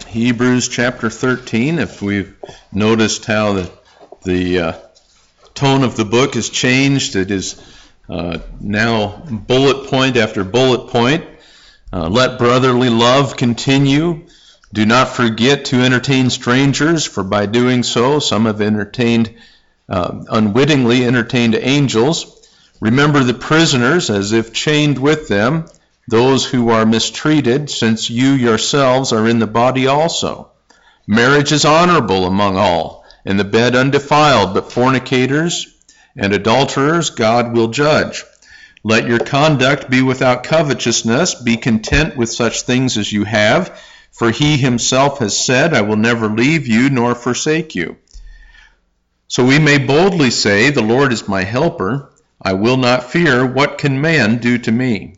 Hebrews chapter 13. If we've noticed how the tone of the book has changed, it is now bullet point after bullet point. Let brotherly love continue. Do not forget to entertain strangers, for by doing so some have unwittingly entertained angels. Remember the prisoners as if chained with them, those who are mistreated, since you yourselves are in the body also. Marriage is honorable among all, and the bed undefiled, but fornicators and adulterers God will judge. Let your conduct be without covetousness. Be content with such things as you have, for he himself has said, I will never leave you nor forsake you. So we may boldly say, the Lord is my helper. I will not fear. What can man do to me?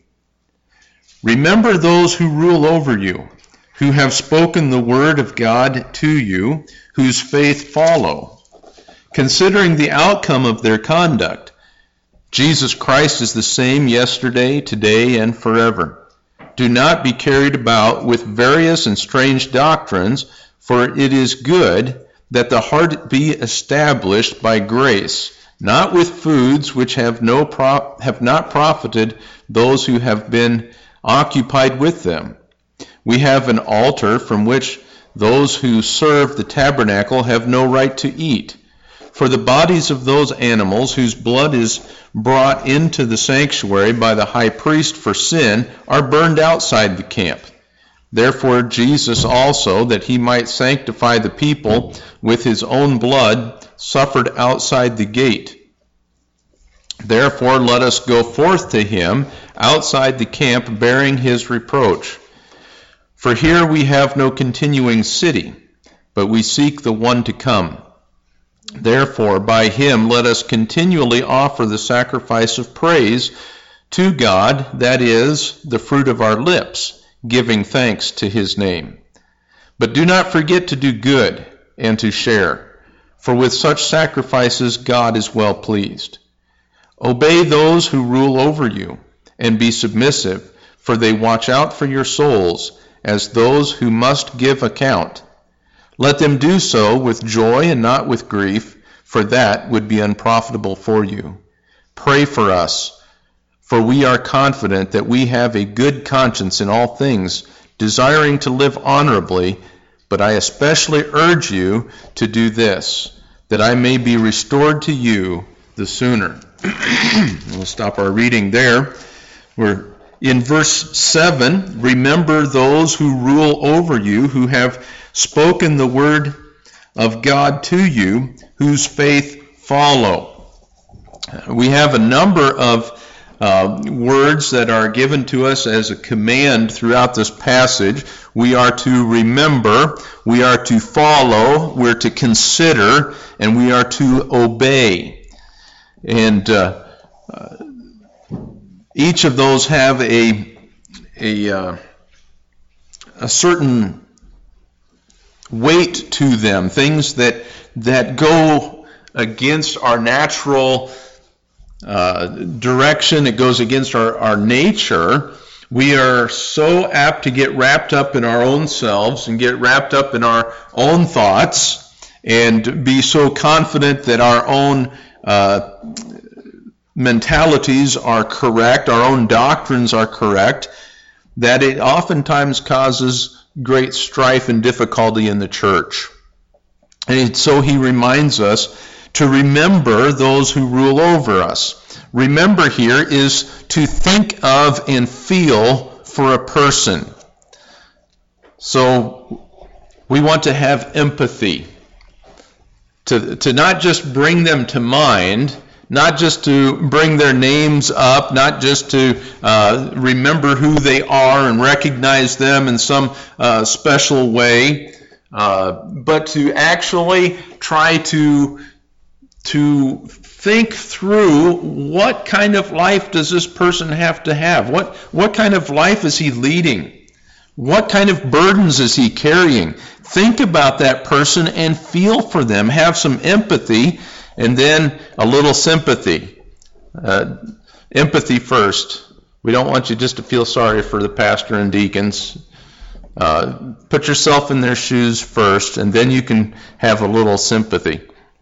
Remember those who rule over you, who have spoken the word of God to you, whose faith follow. Considering the outcome of their conduct, Jesus Christ is the same yesterday, today, and forever. Do not be carried about with various and strange doctrines, for it is good that the heart be established by grace, not with foods which have not profited those who have been occupied with them. We have an altar from which those who serve the tabernacle have no right to eat. For the bodies of those animals whose blood is brought into the sanctuary by the high priest for sin are burned outside the camp. Therefore Jesus also, that he might sanctify the people with his own blood, suffered outside the gate. Therefore let us go forth to him outside the camp, bearing his reproach. For here we have no continuing city, but we seek the one to come. Therefore by him let us continually offer the sacrifice of praise to God, that is, the fruit of our lips, giving thanks to his name. But do not forget to do good and to share, for with such sacrifices God is well pleased. Obey those who rule over you, and be submissive, for they watch out for your souls, as those who must give account. Let them do so with joy and not with grief, for that would be unprofitable for you. Pray for us, for we are confident that we have a good conscience in all things, desiring to live honorably, but I especially urge you to do this, that I may be restored to you the sooner. We'll stop our reading there. We're in verse 7. Remember those who rule over you, who have spoken the word of God to you, whose faith follow. We have a number of words that are given to us as a command throughout this passage. We are to remember, we are to follow, we're to consider, and we are to obey. And each of those have a certain weight to them, things that go against our natural direction. It goes against our nature. We are so apt to get wrapped up in our own selves and get wrapped up in our own thoughts and be so confident that our own mentalities are correct, our own doctrines are correct, that it oftentimes causes great strife and difficulty in the church. And so he reminds us to remember those who rule over us. Remember here is to think of and feel for a person. So we want to have empathy, to not just bring them to mind, not just to bring their names up, not just to remember who they are and recognize them in some special way, but to actually try to think through what kind of life does this person have to have? What kind of life is he leading? What kind of burdens is he carrying? Think about that person and feel for them. Have some empathy and then a little sympathy. Empathy first. We don't want you just to feel sorry for the pastor and deacons. Put yourself in their shoes first, and then you can have a little sympathy.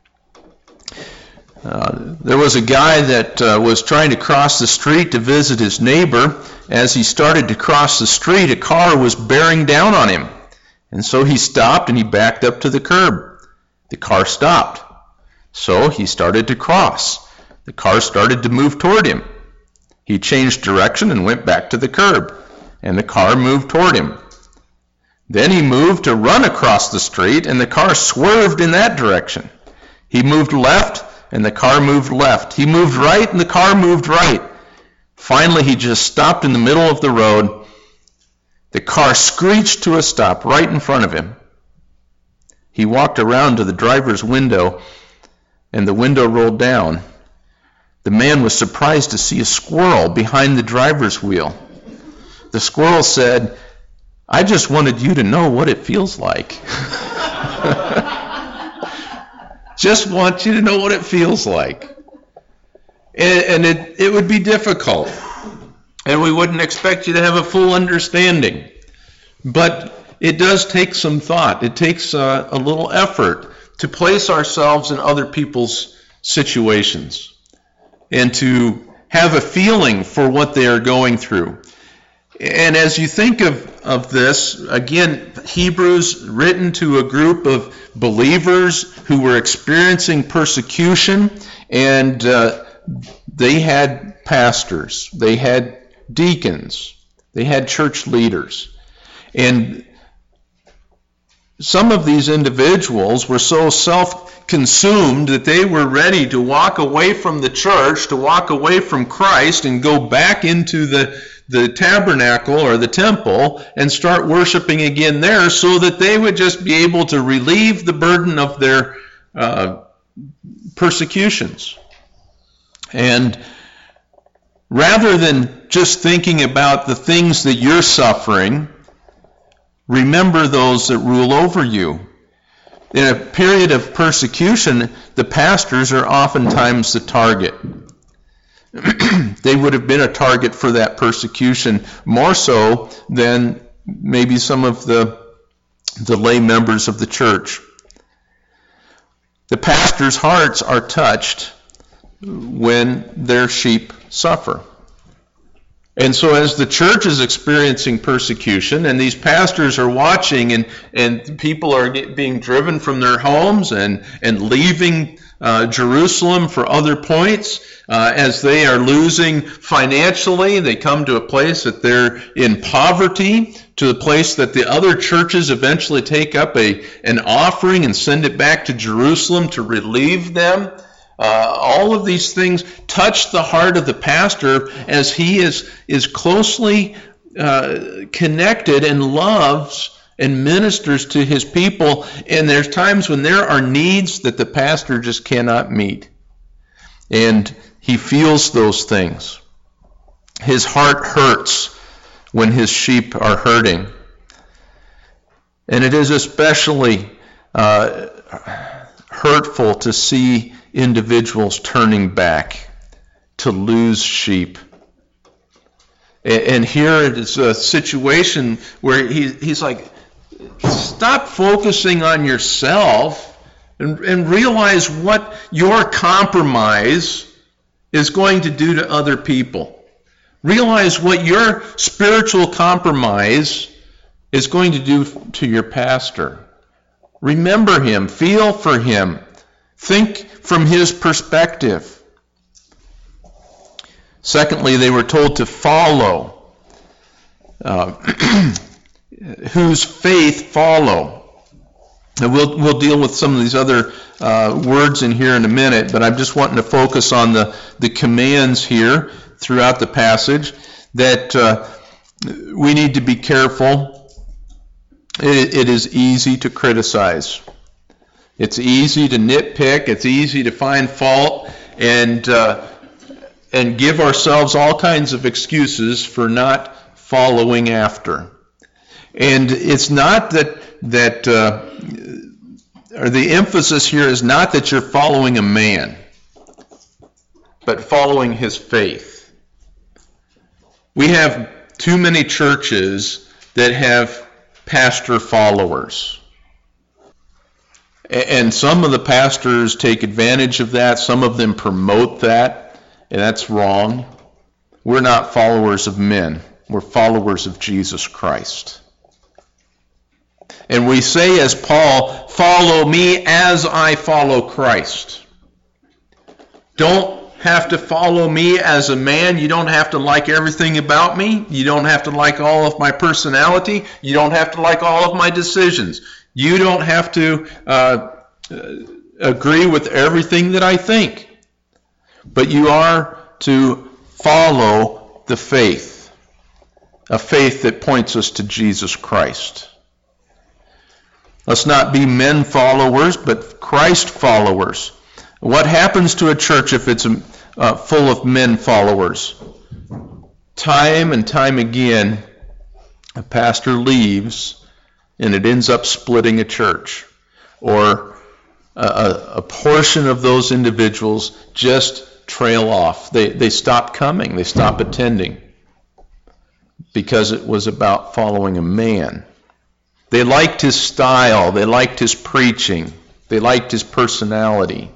There was a guy that was trying to cross the street to visit his neighbor. As he started to cross the street, a car was bearing down on him. And so he stopped and he backed up to the curb. The car stopped. So he started to cross. The car started to move toward him. He changed direction and went back to the curb. And the car moved toward him. Then he moved to run across the street, and the car swerved in that direction. He moved left, and the car moved left. He moved right, and the car moved right. Finally, he just stopped in the middle of the road. The car screeched to a stop right in front of him. He walked around to the driver's window, and the window rolled down. The man was surprised to see a squirrel behind the driver's wheel. The squirrel said, "I just wanted you to know what it feels like." Just want you to know what it feels like. And it would be difficult. And we wouldn't expect you to have a full understanding. But it does take some thought. It takes a little effort to place ourselves in other people's situations and to have a feeling for what they are going through. And as you think of this, again, Hebrews written to a group of believers who were experiencing persecution, and they had pastors, they had deacons, they had church leaders. And some of these individuals were so self-consumed that they were ready to walk away from the church, to walk away from Christ, and go back into the tabernacle or the temple and start worshiping again there, so that they would just be able to relieve the burden of their persecutions. And rather than just thinking about the things that you're suffering, remember those that rule over you. In a period of persecution, the pastors are oftentimes the target. They would have been a target for that persecution more so than maybe some of the lay members of the church. The pastor's hearts are touched when their sheep suffer. And so as the church is experiencing persecution, and these pastors are watching, and people are being driven from their homes and leaving Jerusalem for other points, as they are losing financially, they come to a place that they're in poverty, to the place that the other churches eventually take up an offering and send it back to Jerusalem to relieve them. All of these things touch the heart of the pastor as he is closely connected and loves and ministers to his people. And there's times when there are needs that the pastor just cannot meet. And he feels those things. His heart hurts when his sheep are hurting. And it is especially hurtful to see individuals turning back to lose sheep. And here it is a situation where he's like, stop focusing on yourself and realize what your compromise is going to do to other people. Realize what your spiritual compromise is going to do to your pastor. Remember him, feel for him, think from his perspective. Secondly, they were told to follow. Whose faith follow? And we'll deal with some of these other words in here in a minute, but I'm just wanting to focus on the commands here throughout the passage that we need to be careful. It is easy to criticize. It's easy to nitpick. It's easy to find fault and give ourselves all kinds of excuses for not following after. And it's not that or the emphasis here is not that you're following a man, but following his faith. We have too many churches that have pastor followers. And some of the pastors take advantage of that. Some of them promote that, and that's wrong. We're not followers of men. We're followers of Jesus Christ. And we say as Paul, follow me as I follow Christ. Don't have to follow me as a man. You don't have to like everything about me. You don't have to like all of my personality. You don't have to like all of my decisions. You don't have to agree with everything that I think. But you are to follow the faith, a faith that points us to Jesus Christ. Let's not be men followers, but Christ followers. What happens to a church if it's full of men followers? Time and time again, a pastor leaves and it ends up splitting a church. Or a portion of those individuals just trail off. They stop coming. They stop attending because it was about following a man. They liked his style. They liked his preaching. They liked his personality.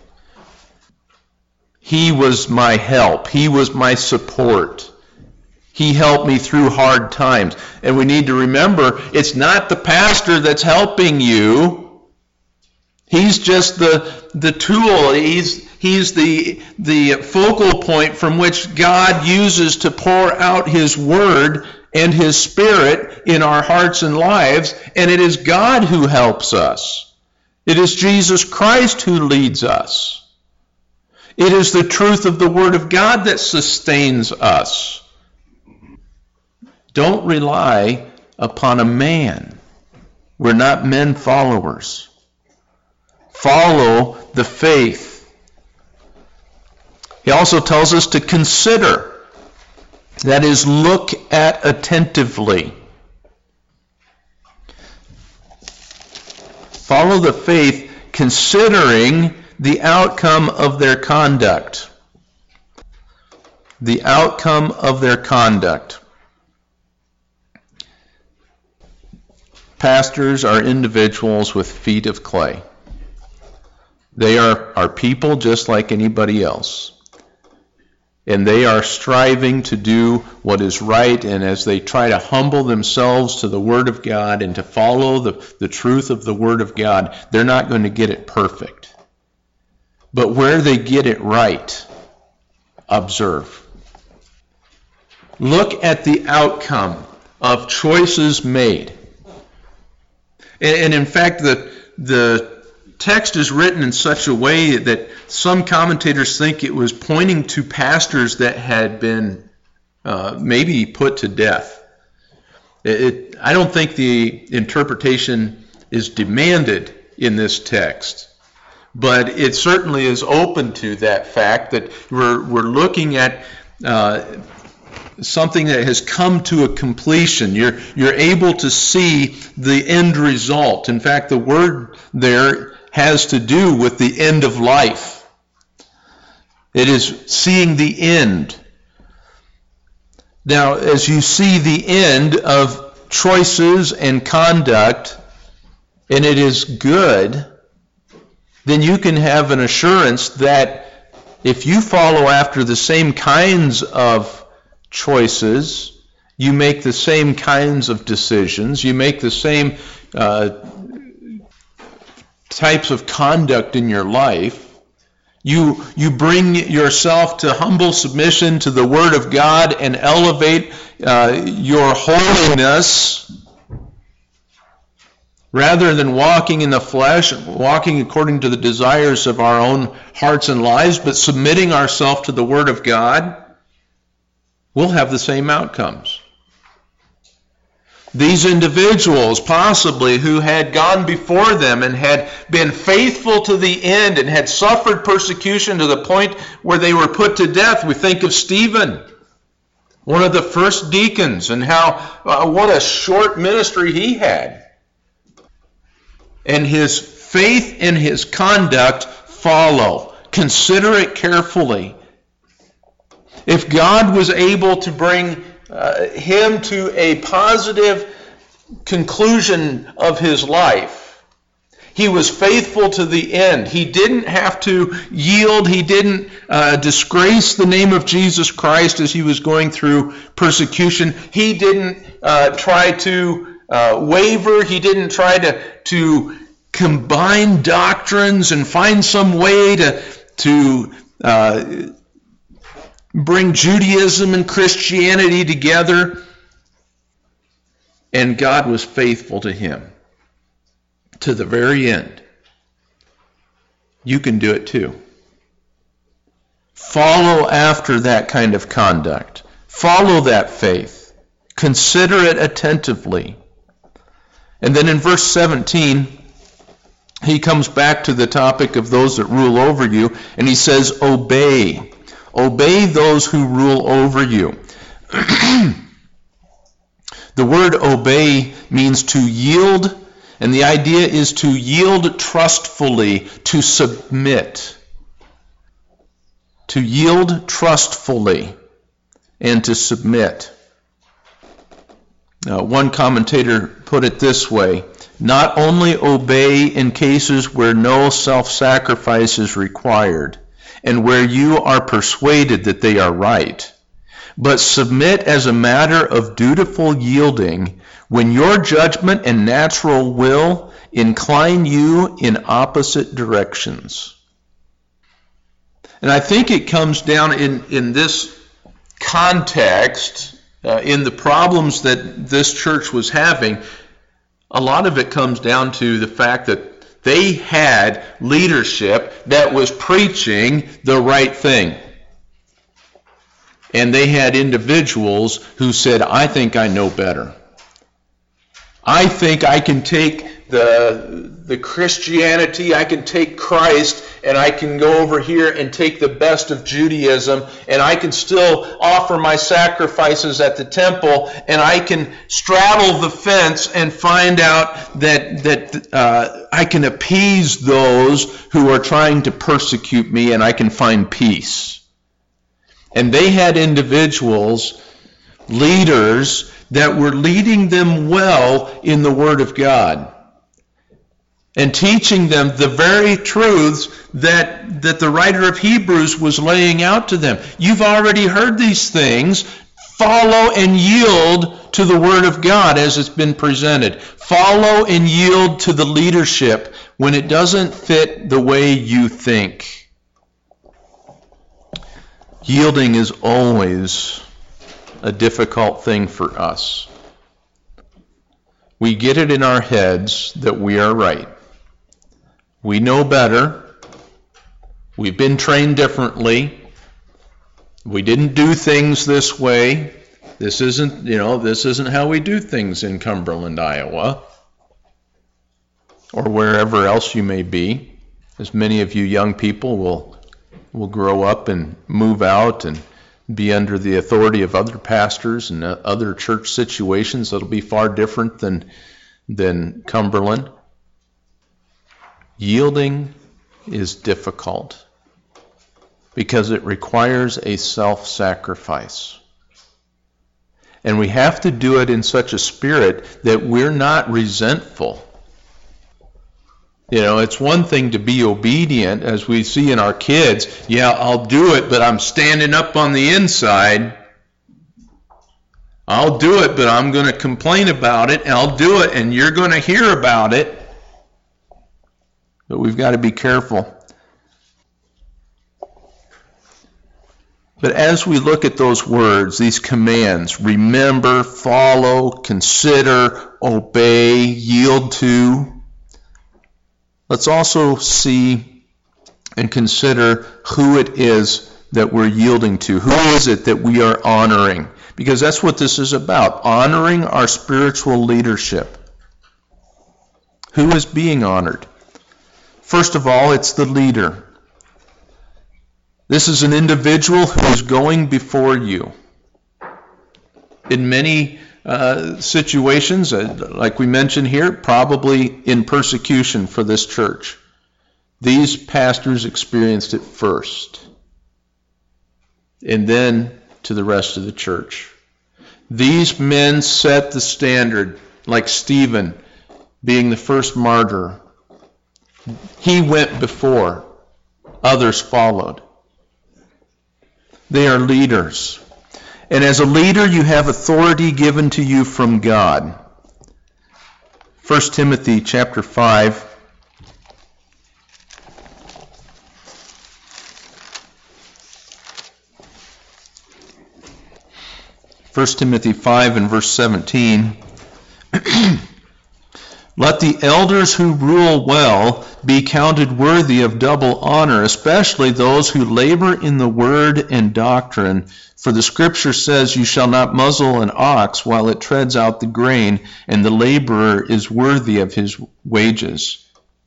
He was my help. He was my support. He helped me through hard times. And we need to remember, it's not the pastor that's helping you. He's just the tool. He's the focal point from which God uses to pour out His Word and His Spirit in our hearts and lives. And it is God who helps us. It is Jesus Christ who leads us. It is the truth of the Word of God that sustains us. Don't rely upon a man. We're not men followers. Follow the faith. He also tells us to consider. That is, look at attentively. Follow the faith, considering the outcome of their conduct. The outcome of their conduct. Pastors are individuals with feet of clay. They are people just like anybody else. And they are striving to do what is right, and as they try to humble themselves to the Word of God and to follow the truth of the Word of God, they're not going to get it perfect. But where they get it right, observe. Look at the outcome of choices made. And in fact, the text is written in such a way that some commentators think it was pointing to pastors that had been maybe put to death. I don't think the interpretation is demanded in this text, but it certainly is open to that fact that we're looking at something that has come to a completion. You're able to see the end result. In fact, the word there has to do with the end of life. It is seeing the end. Now, as you see the end of choices and conduct, and it is good, then you can have an assurance that if you follow after the same kinds of choices, you make the same kinds of decisions, you make the same types of conduct in your life, you bring yourself to humble submission to the Word of God and elevate your holiness rather than walking in the flesh, walking according to the desires of our own hearts and lives, but submitting ourselves to the Word of God, we'll have the same outcomes. These individuals, possibly, who had gone before them and had been faithful to the end and had suffered persecution to the point where they were put to death. We think of Stephen, one of the first deacons, and how what a short ministry he had. And his faith and his conduct follow. Consider it carefully. If God was able to bring him to a positive conclusion of his life, he was faithful to the end. He didn't have to yield. He didn't disgrace the name of Jesus Christ as he was going through persecution. He didn't try to waver. He didn't try to combine doctrines and find some way to bring Judaism and Christianity together. And God was faithful to him to the very end. You can do it too. Follow after that kind of conduct. Follow that faith. Consider it attentively. And then in verse 17, he comes back to the topic of those that rule over you, and he says, obey. Obey those who rule over you. The word obey means to yield, and the idea is to yield trustfully, to submit. To yield trustfully and to submit. One commentator put it this way: not only obey in cases where no self-sacrifice is required and where you are persuaded that they are right, but submit as a matter of dutiful yielding when your judgment and natural will incline you in opposite directions. And I think it comes down in this context, in the problems that this church was having, a lot of it comes down to the fact that they had leadership that was preaching the right thing. And they had individuals who said, I think I know better. I think I can take the Christianity, I can take Christ, and I can go over here and take the best of Judaism, and I can still offer my sacrifices at the temple, and I can straddle the fence and find out that I can appease those who are trying to persecute me, and I can find peace. And they had individuals, leaders, that were leading them well in the Word of God and teaching them the very truths that the writer of Hebrews was laying out to them. You've already heard these things. Follow and yield to the Word of God as it's been presented. Follow and yield to the leadership when it doesn't fit the way you think. Yielding is always a difficult thing for us. We get it in our heads that we are right. We know better. We've been trained differently. We didn't do things this way. This isn't how we do things in Cumberland, Iowa, or wherever else you may be. As many of you young people will grow up and move out and be under the authority of other pastors and other church situations that'll be far different than Cumberland. Yielding is difficult because it requires a self-sacrifice. And we have to do it in such a spirit that we're not resentful. It's one thing to be obedient, as we see in our kids. Yeah, I'll do it, but I'm standing up on the inside. I'll do it, but I'm going to complain about it, and I'll do it, and you're going to hear about it. But we've got to be careful. But as we look at those words, these commands, remember, follow, consider, obey, yield to, let's also see and consider who it is that we're yielding to. Who is it that we are honoring? Because that's what this is about, honoring our spiritual leadership. Who is being honored? First of all, it's the leader. This is an individual who is going before you. In many situations, like we mentioned here, probably in persecution for this church. These pastors experienced it first, and then to the rest of the church. These men set the standard like Stephen being the first martyr. He went before, others followed. They are leaders. And as a leader, you have authority given to you from God. 1 Timothy chapter 5. First Timothy 5 and verse 17. Let the elders who rule well be counted worthy of double honor, especially those who labor in the word and doctrine. For the scripture says, you shall not muzzle an ox while it treads out the grain, and the laborer is worthy of his wages.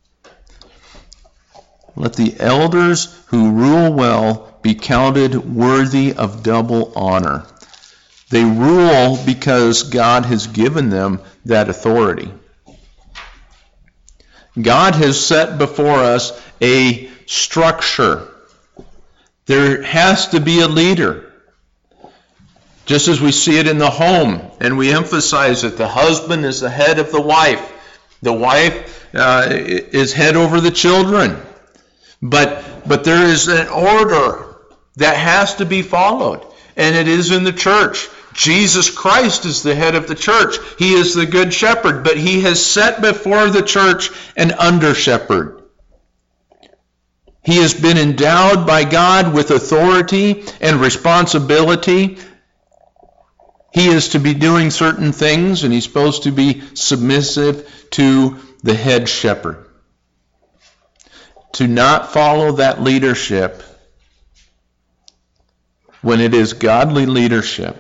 Let the elders who rule well be counted worthy of double honor. They rule because God has given them that authority. God has set before us a structure. There has to be a leader. Just as we see it in the home, and we emphasize that the husband is the head of the wife. The wife is head over the children. But there is an order that has to be followed, and it is in the church. Jesus Christ is the head of the church. He is the good shepherd, but he has set before the church an under-shepherd. He has been endowed by God with authority and responsibility. He is to be doing certain things, and he's supposed to be submissive to the head shepherd. To not follow that leadership when it is godly leadership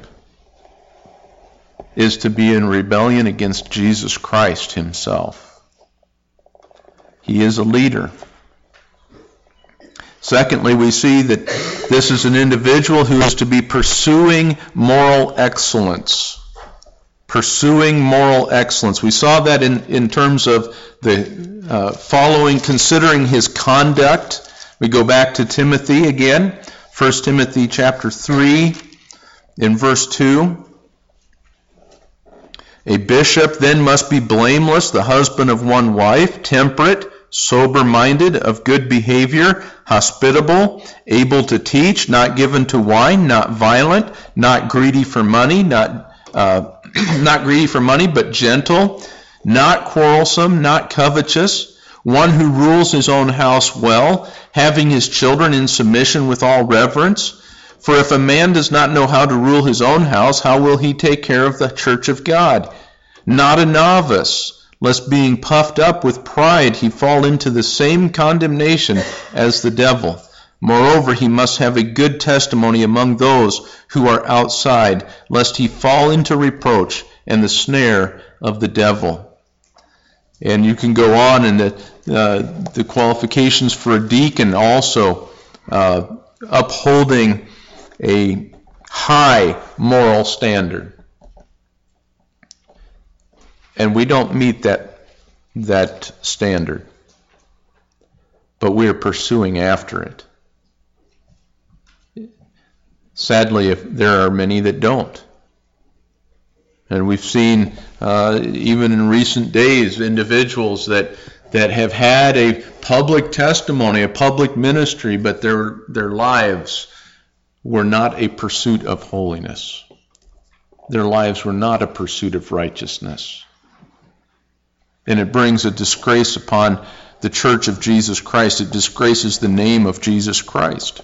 is to be in rebellion against Jesus Christ himself. He is a leader. Secondly, we see that this is an individual who is to be pursuing moral excellence. Pursuing moral excellence. We saw that in terms of the following, considering his conduct. We go back to Timothy again, 1 Timothy chapter 3, in verse 2. A bishop then must be blameless, the husband of one wife, temperate, sober-minded, of good behavior, hospitable, able to teach, not given to wine, not violent, not greedy for money, not greedy for money, but gentle, not quarrelsome, not covetous, one who rules his own house well, having his children in submission with all reverence. For if a man does not know how to rule his own house, how will he take care of the church of God? Not a novice, lest being puffed up with pride he fall into the same condemnation as the devil. Moreover, he must have a good testimony among those who are outside, lest he fall into reproach and the snare of the devil. And you can go on in the qualifications for a deacon also, upholding a high moral standard. And we don't meet that standard, but we are pursuing after it. Sadly, there are many that don't. And we've seen, even in recent days, individuals that have had a public testimony, a public ministry, but their lives were not a pursuit of holiness. Their lives were not a pursuit of righteousness. And it brings a disgrace upon the church of Jesus Christ. It disgraces the name of Jesus Christ.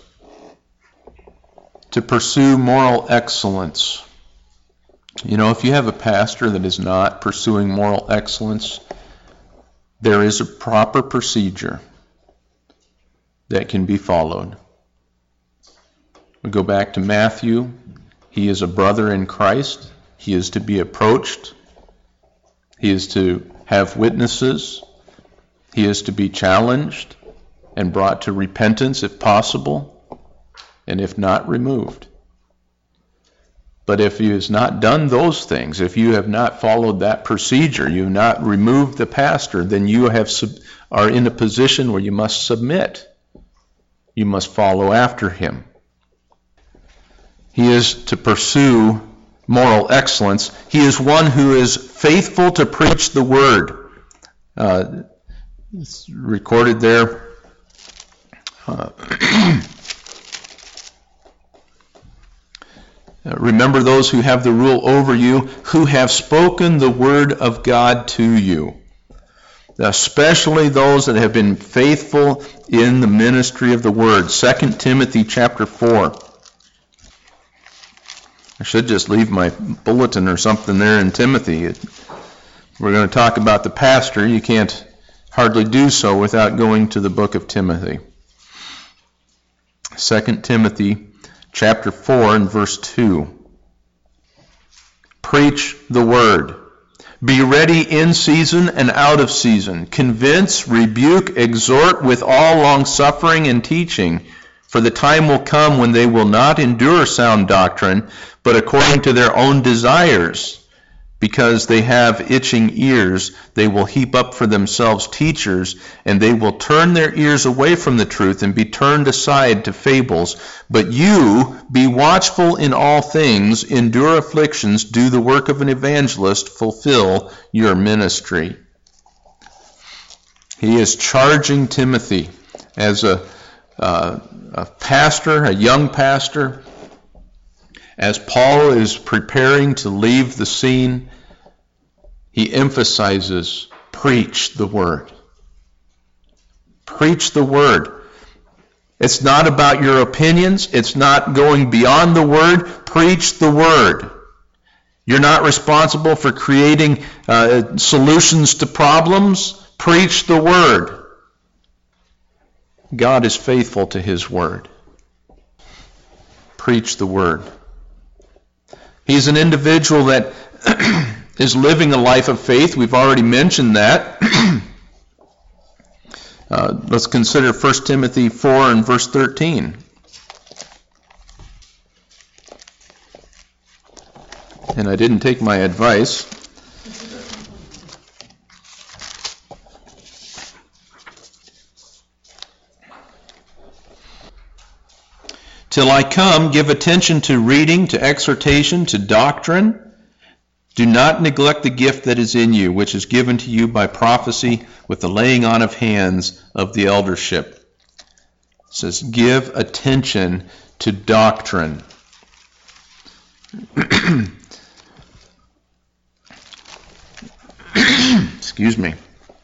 To pursue moral excellence. You know, if you have a pastor that is not pursuing moral excellence, there is a proper procedure that can be followed. We go back to Matthew. He is a brother in Christ. He is to be approached. He is to have witnesses. He is to be challenged and brought to repentance if possible, and if not, removed. But if he has not done those things, if you have not followed that procedure, you have not removed the pastor, then you are in a position where you must submit. You must follow after him. He is to pursue moral excellence. He is one who is faithful to preach the word. It's recorded there. Remember those who have the rule over you, who have spoken the word of God to you, especially those that have been faithful in the ministry of the word. 2 Timothy chapter 4. I should just leave my bulletin or something there in Timothy. We're going to talk about the pastor. You can't hardly do so without going to the book of Timothy. 2 Timothy chapter 4 and verse 2. Preach the word. Be ready in season and out of season. Convince, rebuke, exhort with all longsuffering and teaching. For the time will come when they will not endure sound doctrine, but according to their own desires, because they have itching ears, they will heap up for themselves teachers, and they will turn their ears away from the truth and be turned aside to fables. But you, be watchful in all things, endure afflictions, do the work of an evangelist, fulfill your ministry. He is charging Timothy as a pastor, a young pastor, as Paul is preparing to leave the scene. He emphasizes, preach the word. Preach the word. It's not about your opinions. It's not going beyond the word. Preach the word. You're not responsible for creating solutions to problems. Preach the word. God is faithful to his word. Preach the word. He's an individual that is living a life of faith. We've already mentioned that. Let's consider 1 Timothy 4 and verse 13. And I didn't take my advice. Till I come, give attention to reading, to exhortation, to doctrine. Do not neglect the gift that is in you, which is given to you by prophecy with the laying on of hands of the eldership. It says, give attention to doctrine. Excuse me.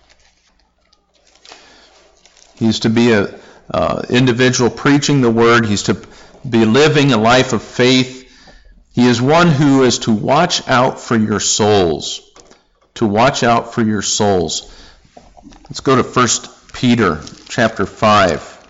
He's to be an individual preaching the word. He's to be living a life of faith. He is one who is to watch out for your souls. To watch out for your souls. Let's go to 1 Peter chapter 5.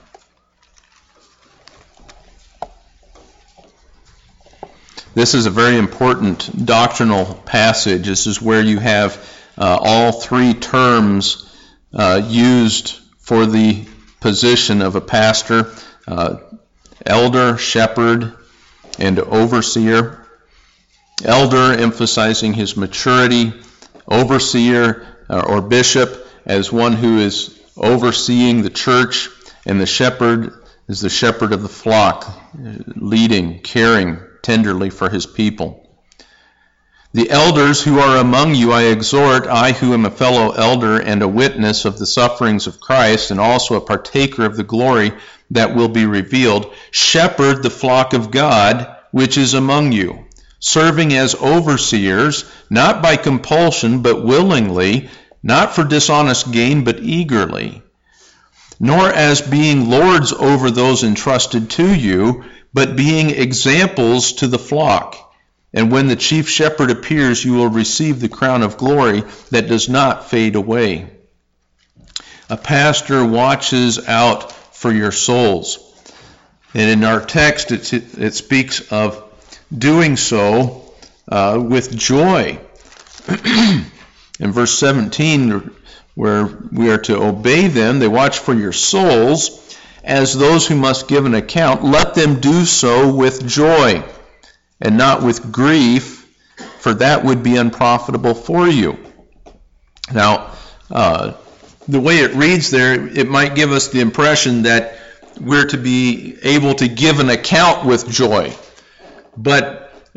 This is a very important doctrinal passage. This is where you have all three terms used for the position of a pastor: elder, shepherd, and overseer. Elder emphasizing his maturity, overseer or bishop as one who is overseeing the church, and the shepherd is the shepherd of the flock, leading, caring tenderly for his people. The elders who are among you I exhort, I who am a fellow elder and a witness of the sufferings of Christ, and also a partaker of the glory that will be revealed, shepherd the flock of God which is among you, serving as overseers, not by compulsion but willingly, not for dishonest gain but eagerly, nor as being lords over those entrusted to you, but being examples to the flock. And when the chief shepherd appears, you will receive the crown of glory that does not fade away. A pastor watches out for your souls. And in our text, it speaks of doing so with joy. In verse 17, where we are to obey them, they watch for your souls as those who must give an account. Let them do so with joy and not with grief, for that would be unprofitable for you. Now, the way it reads there, it might give us the impression that we're to be able to give an account with joy. But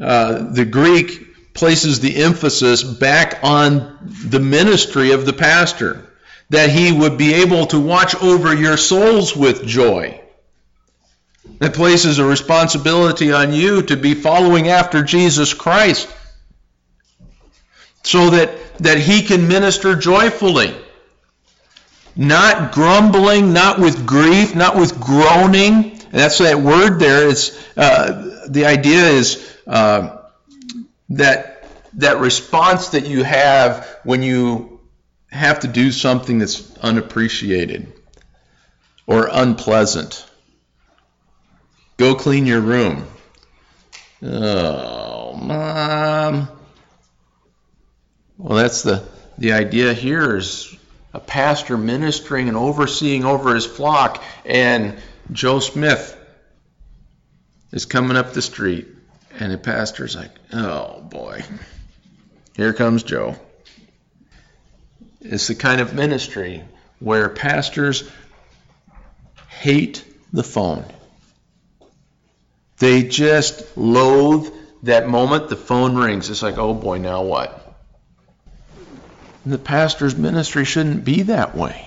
the Greek places the emphasis back on the ministry of the pastor, that he would be able to watch over your souls with joy. It places a responsibility on you to be following after Jesus Christ so that he can minister joyfully. Not grumbling, not with grief, not with groaning. And that's that word there. It's, the idea is that response that you have when you have to do something that's unappreciated or unpleasant. Go clean your room. Oh, Mom. Well, that's the idea here is a pastor ministering and overseeing over his flock, and Joe Smith is coming up the street, and the pastor's like, oh boy, here comes Joe. It's the kind of ministry where pastors hate the phone. They just loathe that moment the phone rings. It's like, oh boy, now what? The pastor's ministry shouldn't be that way.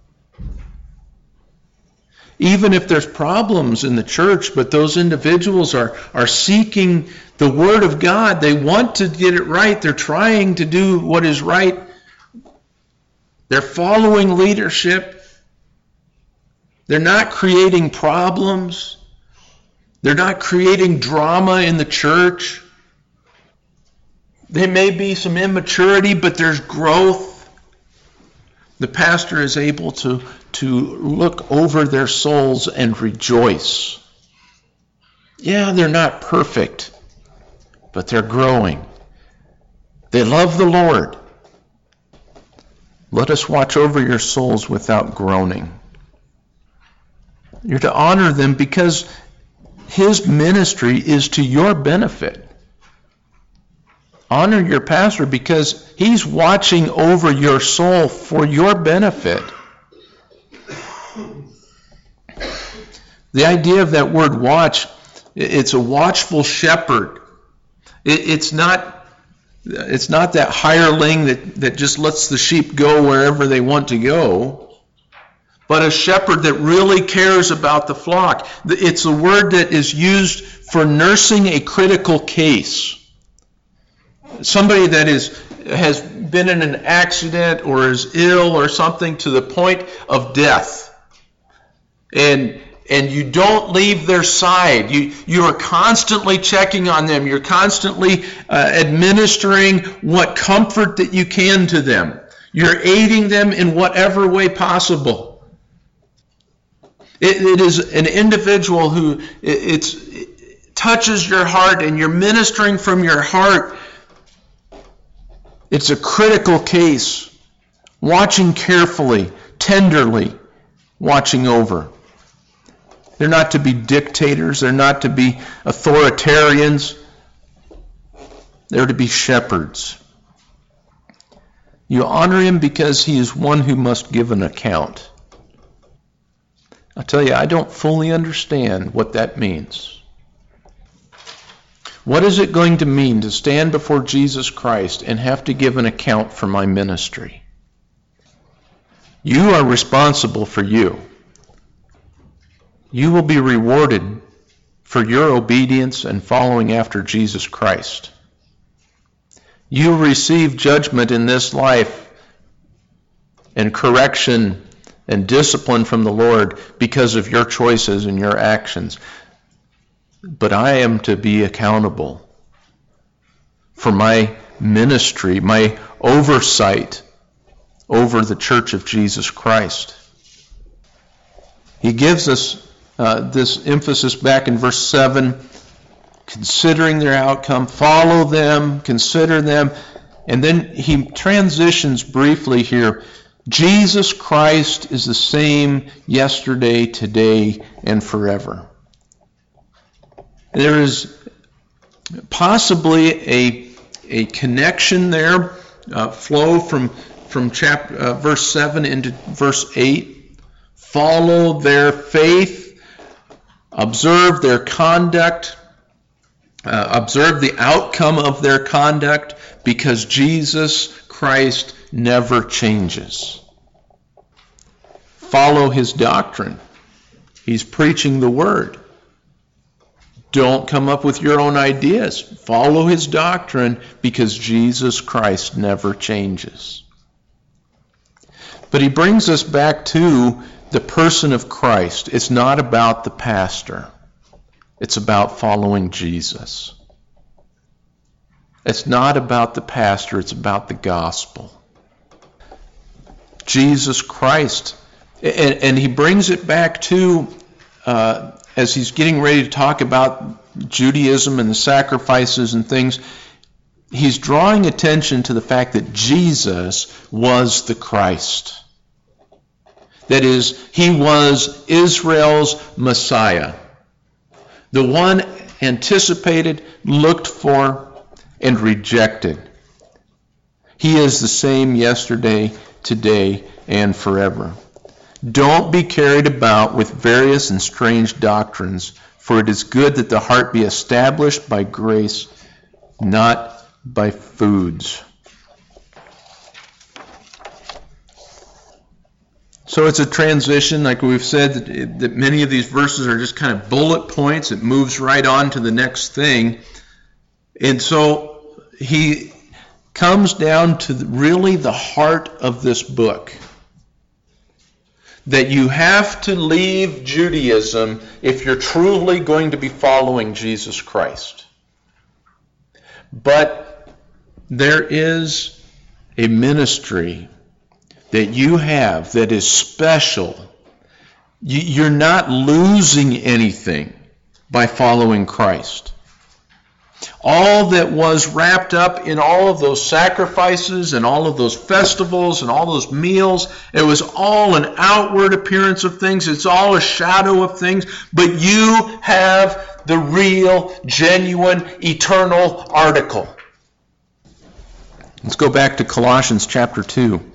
Even if there's problems in the church, but those individuals are seeking the Word of God. They want to get it right. They're trying to do what is right. They're following leadership. They're not creating problems. They're not creating drama in the church. There may be some immaturity, but there's growth. The pastor is able to look over their souls and rejoice. Yeah, they're not perfect, but they're growing. They love the Lord. Let us watch over your souls without groaning. You're to honor them because his ministry is to your benefit. Honor your pastor because he's watching over your soul for your benefit. The idea of that word watch, it's a watchful shepherd. It's not that hireling that just lets the sheep go wherever they want to go, but a shepherd that really cares about the flock. It's a word that is used for nursing a critical case. Somebody that has been in an accident or is ill or something to the point of death. And you don't leave their side. You are constantly checking on them. You're constantly administering what comfort that you can to them. You're aiding them in whatever way possible. It is an individual who it touches your heart and you're ministering from your heart. It's a critical case. Watching carefully, tenderly, watching over. They're not to be dictators. They're not to be authoritarians. They're to be shepherds. You honor him because he is one who must give an account. I'll tell you, I don't fully understand what that means. What is it going to mean to stand before Jesus Christ and have to give an account for my ministry? You are responsible for you. You will be rewarded for your obedience and following after Jesus Christ. You will receive judgment in this life and correction and discipline from the Lord because of your choices and your actions. But I am to be accountable for my ministry, my oversight over the Church of Jesus Christ. He gives us this emphasis back in verse 7, considering their outcome, follow them, consider them, and then he transitions briefly here. Jesus Christ is the same yesterday, today, and forever. There is possibly a connection there, flow from verse 7 into verse 8. Follow their faith, observe their conduct, observe the outcome of their conduct, because Jesus Christ never changes. Follow his doctrine. He's preaching the word. Don't come up with your own ideas. Follow his doctrine, because Jesus Christ never changes. But he brings us back to the person of Christ. It's not about the pastor. It's about following Jesus. It's not about the pastor. It's about the gospel. Jesus Christ. And he brings it back to, as he's getting ready to talk about Judaism and the sacrifices and things, he's drawing attention to the fact that Jesus was the Christ. That is, he was Israel's Messiah. The one anticipated, looked for, and rejected. He is the same yesterday, today, and forever. Don't be carried about with various and strange doctrines, for it is good that the heart be established by grace, not by foods. So it's a transition, like we've said, that many of these verses are just kind of bullet points. It moves right on to the next thing. And so he comes down to really the heart of this book. That you have to leave Judaism if you're truly going to be following Jesus Christ. But there is a ministry that you have that is special. You're not losing anything by following Christ. All that was wrapped up in all of those sacrifices and all of those festivals and all those meals, it was all an outward appearance of things. It's all a shadow of things. But you have the real, genuine, eternal article. Let's go back to Colossians chapter 2.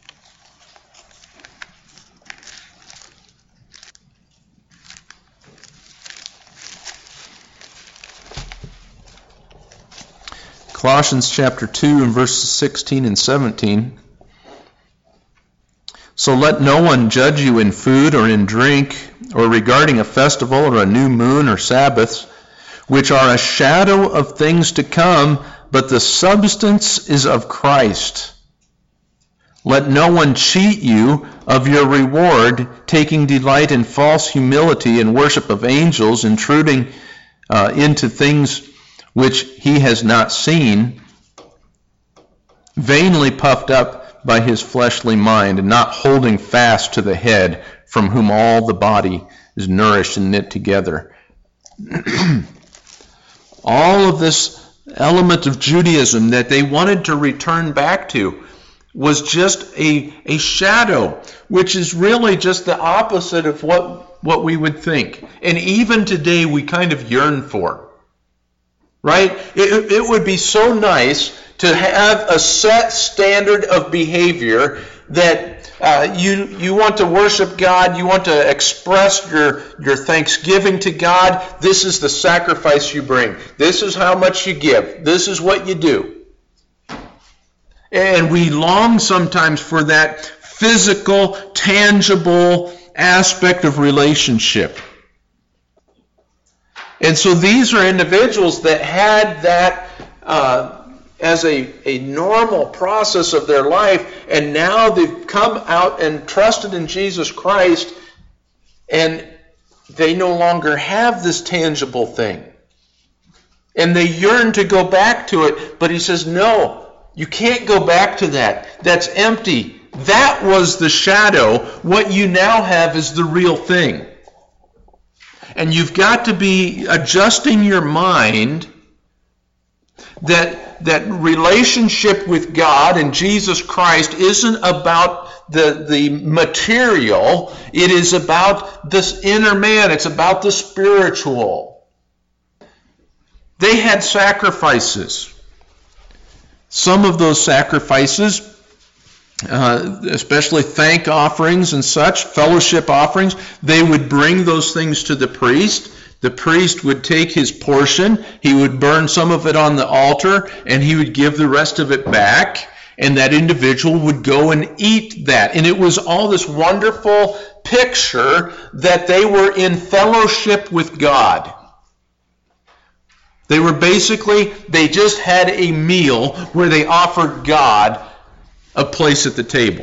Colossians chapter 2 and verses 16 and 17. So let no one judge you in food or in drink, or regarding a festival or a new moon or Sabbaths, which are a shadow of things to come, but the substance is of Christ. Let no one cheat you of your reward, taking delight in false humility and worship of angels, intruding into things which he has not seen, vainly puffed up by his fleshly mind, and not holding fast to the head, from whom all the body is nourished and knit together. All of this element of Judaism that they wanted to return back to was just a shadow, which is really just the opposite of what we would think. And even today we kind of yearn for. Right? It would be so nice to have a set standard of behavior that you want to worship God, you want to express your thanksgiving to God. This is the sacrifice you bring. This is how much you give. This is what you do. And we long sometimes for that physical, tangible aspect of relationship. And so these are individuals that had that as a normal process of their life, and now they've come out and trusted in Jesus Christ, and they no longer have this tangible thing. And they yearn to go back to it, but he says, no, you can't go back to that. That's empty. That was the shadow. What you now have is the real thing. And you've got to be adjusting your mind that relationship with God and Jesus Christ isn't about the material. It is about this inner man. It's about the spiritual. They had sacrifices. Some of those sacrifices, especially thank offerings and such, fellowship offerings, they would bring those things to the priest. The priest would take his portion, he would burn some of it on the altar, and he would give the rest of it back, and that individual would go and eat that. And it was all this wonderful picture that they were in fellowship with God. They just had a meal where they offered God a place at the table.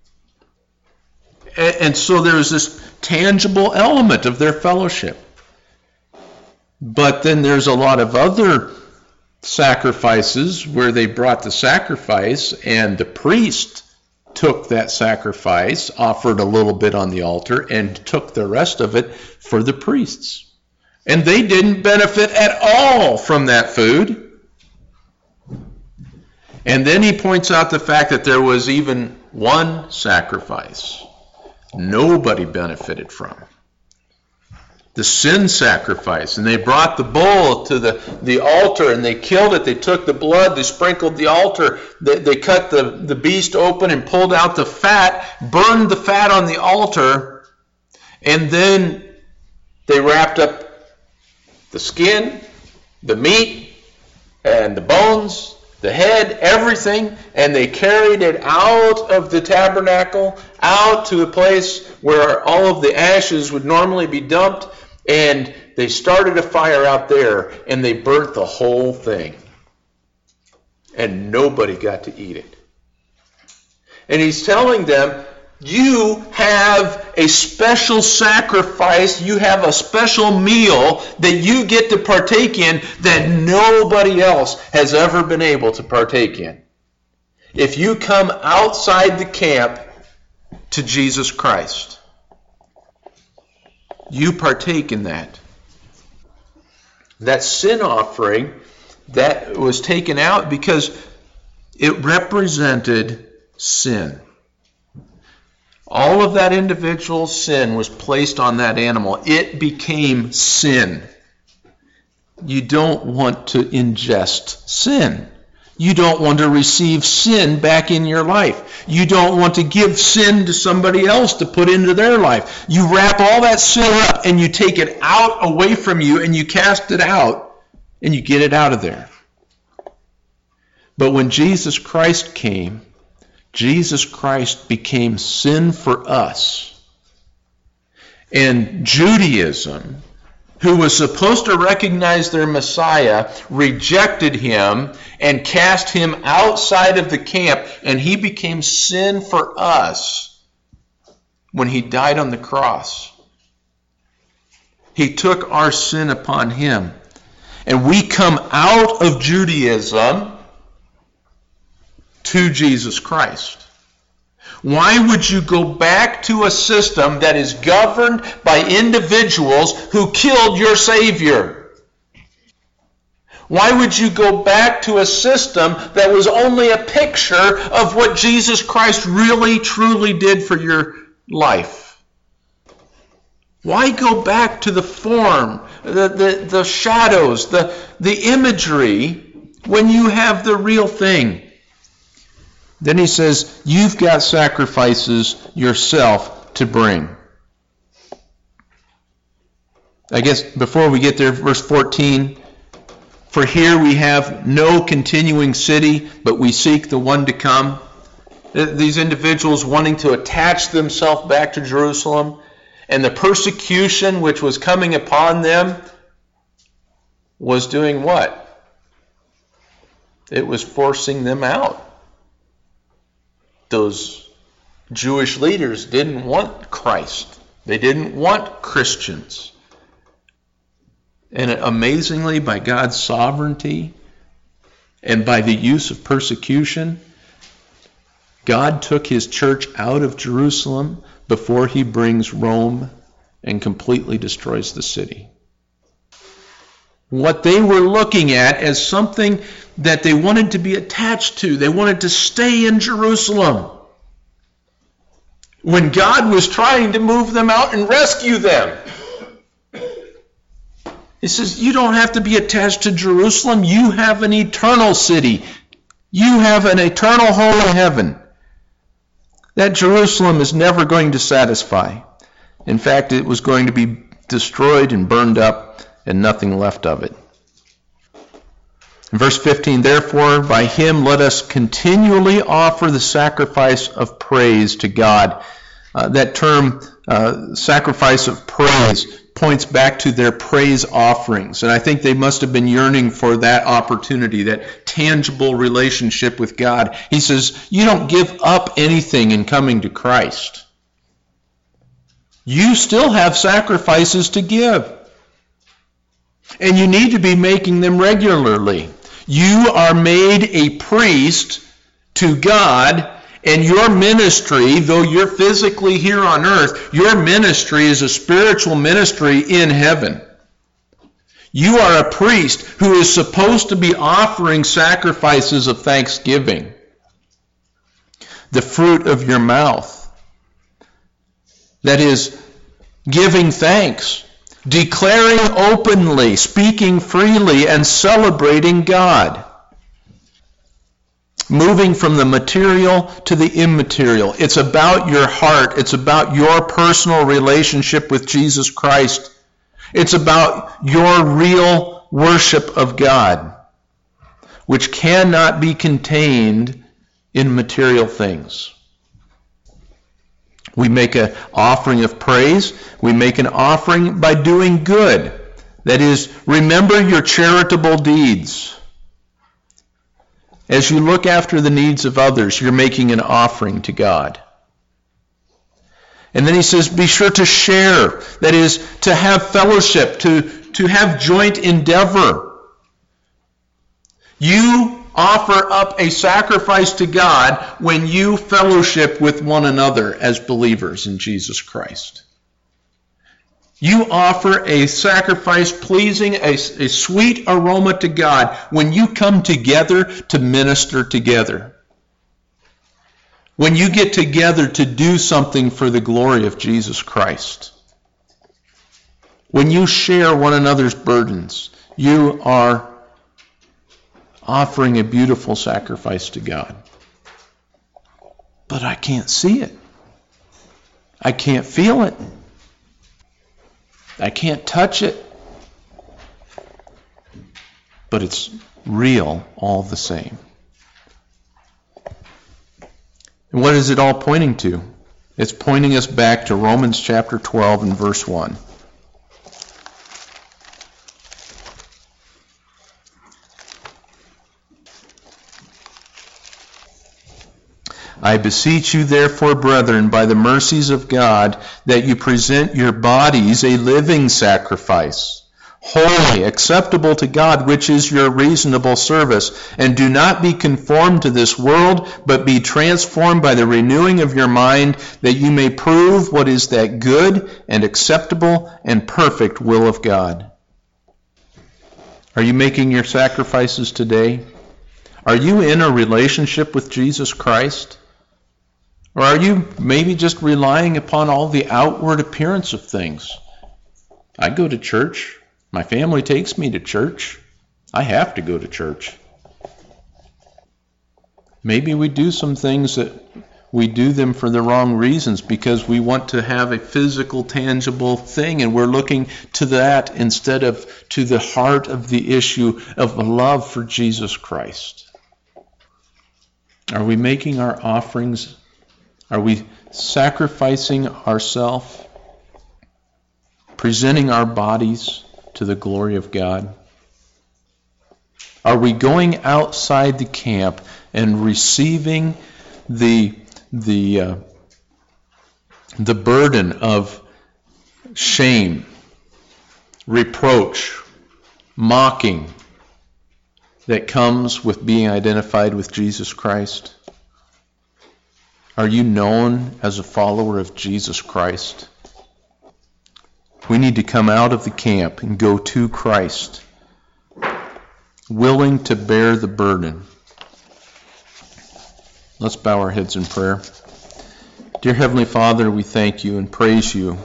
And so there was this tangible element of their fellowship. But then there's a lot of other sacrifices where they brought the sacrifice and the priest took that sacrifice, offered a little bit on the altar, and took the rest of it for the priests. And they didn't benefit at all from that food. And then he points out the fact that there was even one sacrifice nobody benefited from. The sin sacrifice. And they brought the bull to the altar and they killed it. They took the blood, they sprinkled the altar, they cut the beast open and pulled out the fat, burned the fat on the altar, and then they wrapped up the skin, the meat, and the bones, the head, everything, and they carried it out of the tabernacle, out to a place where all of the ashes would normally be dumped, and they started a fire out there, and they burnt the whole thing. And nobody got to eat it. And he's telling them, you have a special sacrifice, you have a special meal that you get to partake in that nobody else has ever been able to partake in. If you come outside the camp to Jesus Christ, you partake in that. That sin offering that was taken out because it represented sin. All of that individual's sin was placed on that animal. It became sin. You don't want to ingest sin. You don't want to receive sin back in your life. You don't want to give sin to somebody else to put into their life. You wrap all that sin up and you take it out away from you and you cast it out and you get it out of there. But when Jesus Christ came, Jesus Christ became sin for us. And Judaism, who was supposed to recognize their Messiah, rejected him and cast him outside of the camp, and he became sin for us when he died on the cross. He took our sin upon him. And we come out of Judaism to Jesus Christ. Why would you go back to a system that is governed by individuals who killed your Savior? Why would you go back to a system that was only a picture of what Jesus Christ really, truly did for your life? Why go back to the form, the shadows, the imagery, when you have the real thing? Then he says, you've got sacrifices yourself to bring. I guess before we get there, verse 14, for here we have no continuing city, but we seek the one to come. These individuals wanting to attach themselves back to Jerusalem, and the persecution which was coming upon them was doing what? It was forcing them out. Those Jewish leaders didn't want Christ. They didn't want Christians. And amazingly, by God's sovereignty and by the use of persecution, God took his church out of Jerusalem before he brings Rome and completely destroys the city. What they were looking at as something that they wanted to be attached to. They wanted to stay in Jerusalem. When God was trying to move them out and rescue them. He says, you don't have to be attached to Jerusalem. You have an eternal city. You have an eternal home in heaven. That Jerusalem is never going to satisfy. In fact, it was going to be destroyed and burned up, and nothing left of it. In verse 15, therefore, by him let us continually offer the sacrifice of praise to God. That term, sacrifice of praise, points back to their praise offerings. And I think they must have been yearning for that opportunity, that tangible relationship with God. He says, you don't give up anything in coming to Christ. You still have sacrifices to give. And you need to be making them regularly. You are made a priest to God, and your ministry, though you're physically here on earth, your ministry is a spiritual ministry in heaven. You are a priest who is supposed to be offering sacrifices of thanksgiving. The fruit of your mouth. That is, giving thanks, declaring openly, speaking freely, and celebrating God. Moving from the material to the immaterial. It's about your heart. It's about your personal relationship with Jesus Christ. It's about your real worship of God, which cannot be contained in material things. We make an offering of praise. We make an offering by doing good. That is, remember your charitable deeds. As you look after the needs of others, you're making an offering to God. And then he says, be sure to share. That is, to have fellowship, to have joint endeavor. You offer up a sacrifice to God when you fellowship with one another as believers in Jesus Christ. You offer a sacrifice pleasing, a sweet aroma to God when you come together to minister together. When you get together to do something for the glory of Jesus Christ. When you share one another's burdens, you are offering a beautiful sacrifice to God. But I can't see it. I can't feel it. I can't touch it. But it's real all the same. And what is it all pointing to? It's pointing us back to Romans chapter 12 and verse 1. I beseech you, therefore, brethren, by the mercies of God, that you present your bodies a living sacrifice, holy, acceptable to God, which is your reasonable service. And do not be conformed to this world, but be transformed by the renewing of your mind, that you may prove what is that good and acceptable and perfect will of God. Are you making your sacrifices today? Are you in a relationship with Jesus Christ? Or are you maybe just relying upon all the outward appearance of things? I go to church. My family takes me to church. I have to go to church. Maybe we do some things that we do them for the wrong reasons because we want to have a physical, tangible thing, and we're looking to that instead of to the heart of the issue of love for Jesus Christ. Are we making our offerings? Are we sacrificing ourselves, presenting our bodies to the glory of God? Are we going outside the camp and receiving the burden of shame, reproach, mocking that comes with being identified with Jesus Christ? Are you known as a follower of Jesus Christ? We need to come out of the camp and go to Christ, willing to bear the burden. Let's bow our heads in prayer. Dear Heavenly Father, we thank you and praise you.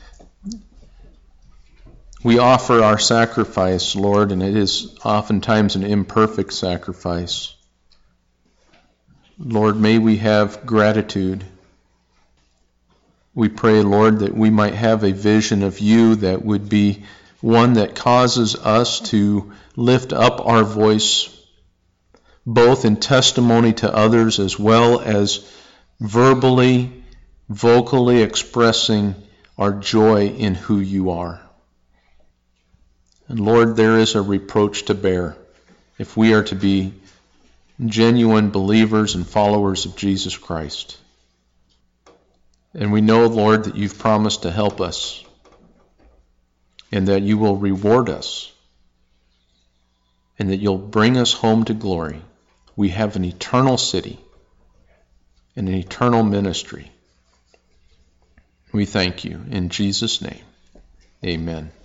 We offer our sacrifice, Lord, and it is oftentimes an imperfect sacrifice. Lord, may we have gratitude. We pray, Lord, that we might have a vision of you that would be one that causes us to lift up our voice, both in testimony to others as well as verbally, vocally expressing our joy in who you are. And Lord, there is a reproach to bear if we are to be genuine believers and followers of Jesus Christ. And we know, Lord, that you've promised to help us and that you will reward us and that you'll bring us home to glory. We have an eternal city and an eternal ministry. We thank you. In Jesus' name, amen.